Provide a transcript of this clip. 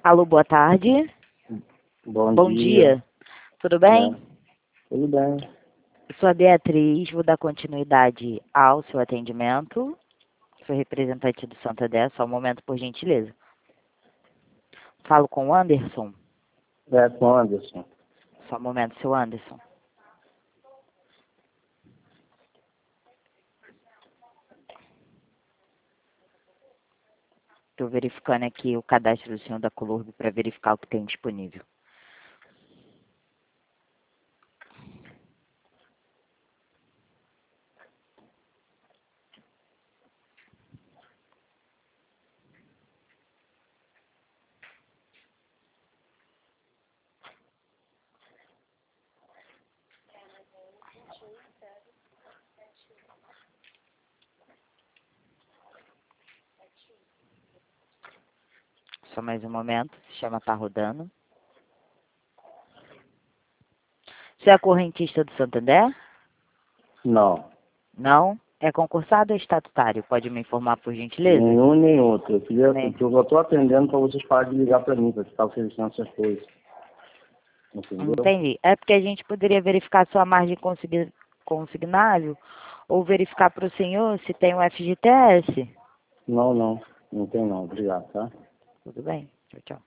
Alô, boa tarde. Bom dia. Tudo bem? Tudo bem. Eu sou a Beatriz, vou dar continuidade ao seu atendimento. Sou representante do Santander, só um momento, por gentileza. Falo com o Anderson? É, com Anderson. Só um momento, seu Anderson. Estou verificando aqui o cadastro do senhor da Colurb para verificar o que tem disponível. Só mais um momento, o sistema está rodando. Você é correntista do Santander? Não. Não? É concursado ou estatutário? Pode me informar, por gentileza? Nenhum nem outro. Nem. Eu estou atendendo para vocês pararem de ligar para mim, para ficar oferecendo essas coisas. Entendeu? Entendi. É porque a gente poderia verificar sua margem consignável ou verificar para o senhor se tem o FGTS. Não tem não. Obrigado, tá? Tudo bem? Tchau, tchau.